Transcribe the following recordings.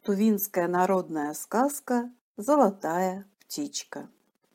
Тувинская народная сказка «Золотая птичка».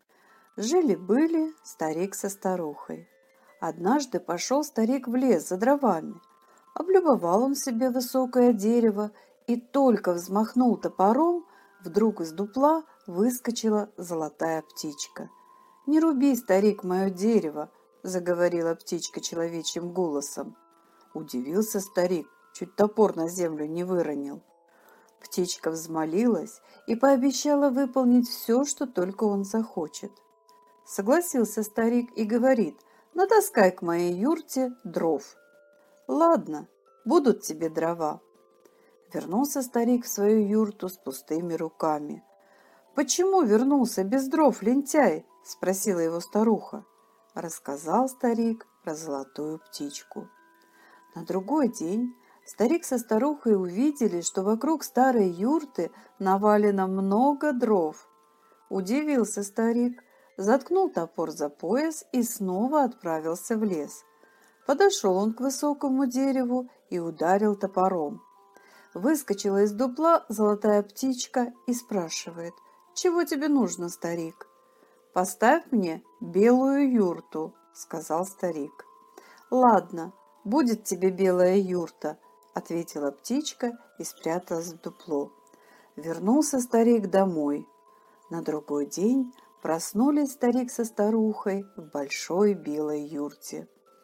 Жили-были старик со старухой. Однажды пошел старик в лес за дровами. Облюбовал он себе высокое дерево и только взмахнул топором, вдруг из дупла выскочила золотая птичка. «Не руби, старик, мое дерево!» — заговорила птичка человечьим голосом. Удивился старик, чуть топор на землю не выронил. Птичка взмолилась и пообещала выполнить все, что только он захочет. Согласился старик и говорит: «Натаскай к моей юрте дров». «Ладно, будут тебе дрова». Вернулся старик в свою юрту с пустыми руками. «Почему вернулся без дров, лентяй?» — спросила его старуха. Рассказал старик про золотую птичку. На другой день старик со старухой увидели, что вокруг старой юрты навалено много дров. Удивился старик, заткнул топор за пояс и снова отправился в лес. Подошел он к высокому дереву и ударил топором. Выскочила из дупла золотая птичка и спрашивает: «Чего тебе нужно, старик?» «Поставь мне белую юрту», — сказал старик. «Ладно, будет тебе белая юрта», — ответила птичка и спряталась в дупло. Вернулся старик домой. На другой день проснулись старик со старухой в большой белой юрте.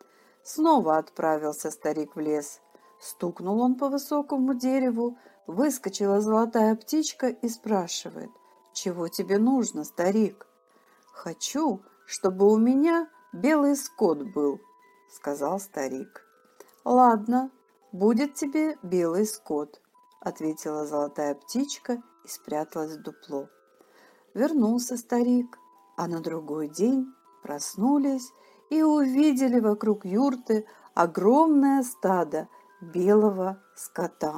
Снова отправился старик в лес. Стукнул он по высокому дереву, выскочила золотая птичка и спрашивает: «Чего тебе нужно, старик?» «Хочу, чтобы у меня белый скот был», — сказал старик. «Ладно, будет тебе белый скот», — ответила золотая птичка и спряталась в дупло. Вернулся старик, а на другой день проснулись и увидели вокруг юрты огромное стадо белого скота.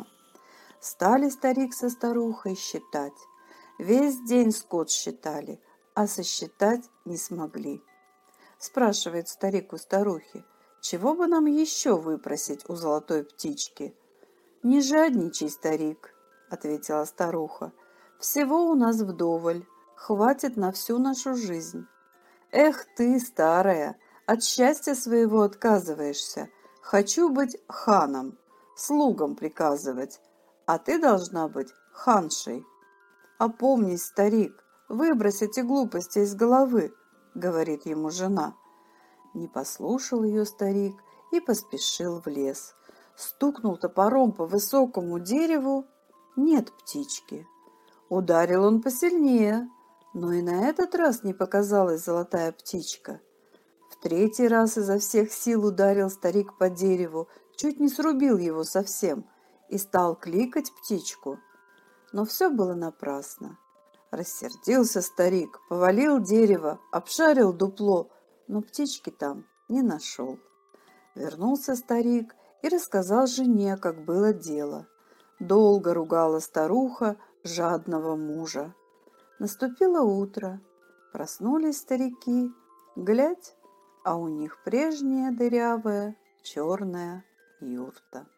Стали старик со старухой считать. Весь день скот считали, а сосчитать не смогли. Спрашивает старик у старухи: «Чего бы нам еще выпросить у золотой птички?» «Не жадничай, старик», — ответила старуха. «Всего у нас вдоволь, хватит на всю нашу жизнь». «Эх ты, старая, от счастья своего отказываешься. Хочу быть ханом, слугам приказывать, а ты должна быть ханшей». «Опомнись, старик, выбрось эти глупости из головы», — говорит ему жена. Не послушал ее старик и поспешил в лес. Стукнул топором по высокому дереву — нет птички. Ударил он посильнее, но и на этот раз не показалась золотая птичка. В третий раз изо всех сил ударил старик по дереву, чуть не срубил его совсем и стал кликать птичку. Но все было напрасно. Рассердился старик, повалил дерево, обшарил дупло, но птички там не нашел. Вернулся старик и рассказал жене, как было дело. Долго ругала старуха жадного мужа. Наступило утро. Проснулись старики. Глядь, а у них прежняя дырявая черная юрта.